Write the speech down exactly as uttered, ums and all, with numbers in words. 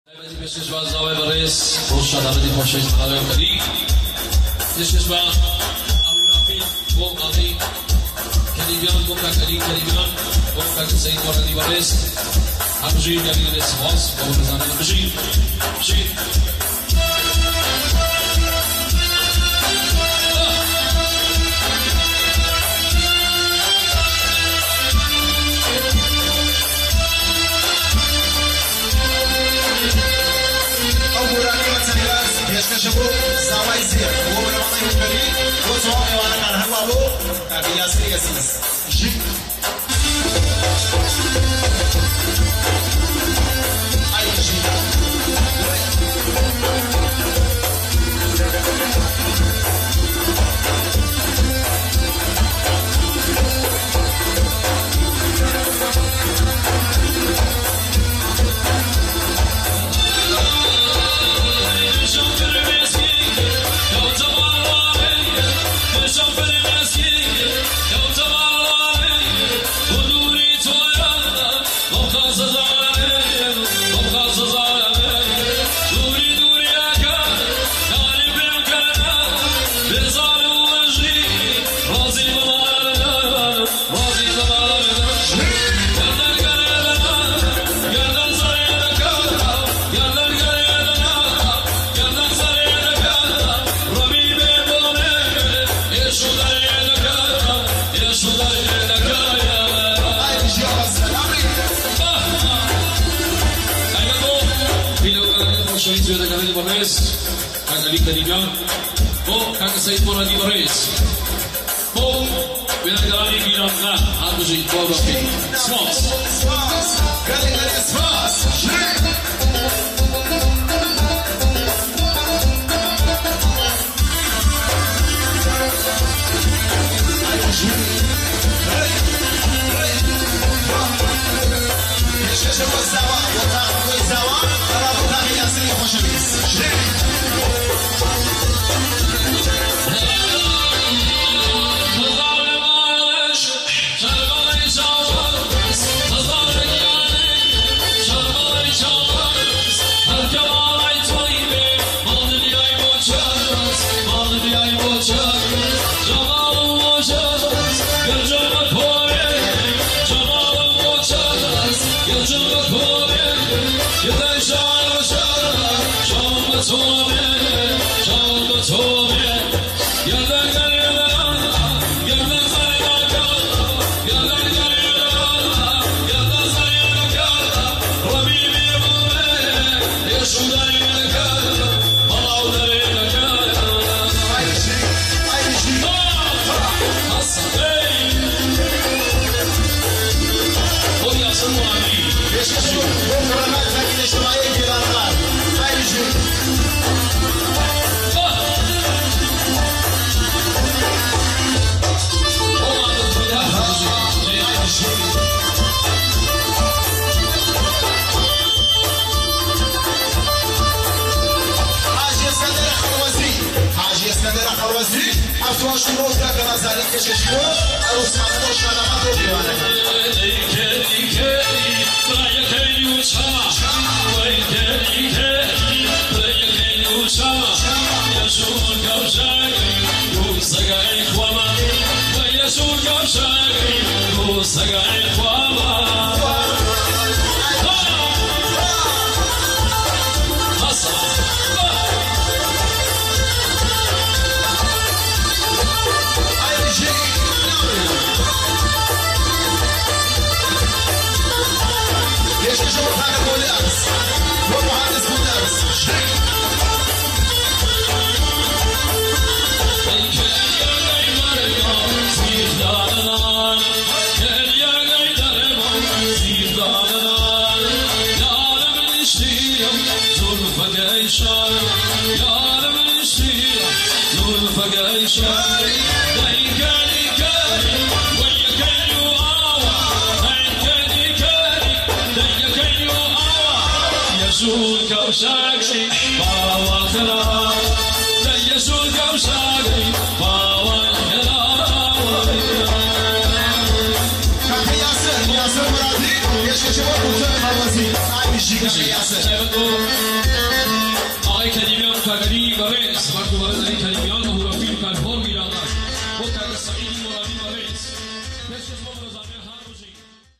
This was our race. Roshad Abdi Khoshish Malam Kari. This is what Aurafi, Bo Ali, Kalibian, Boka Kali, Kalibian, Boka Saint Moradi Vares, Abji Kali, this was Bozan Abji. Abji. شبو زاوية زير ومن الله يكرم وصوم وانا كان هلالو تبي ياسر ياسيس جي أي جي Kalibian, Bo Kaka Saint Moradi Vares, Bo Vinagari Giranga, Abuji Borafi, Swas, Swas, Galinari Swas, Yes, کریمیان کاغری برس وقت وارد این کریمیان و هورافیل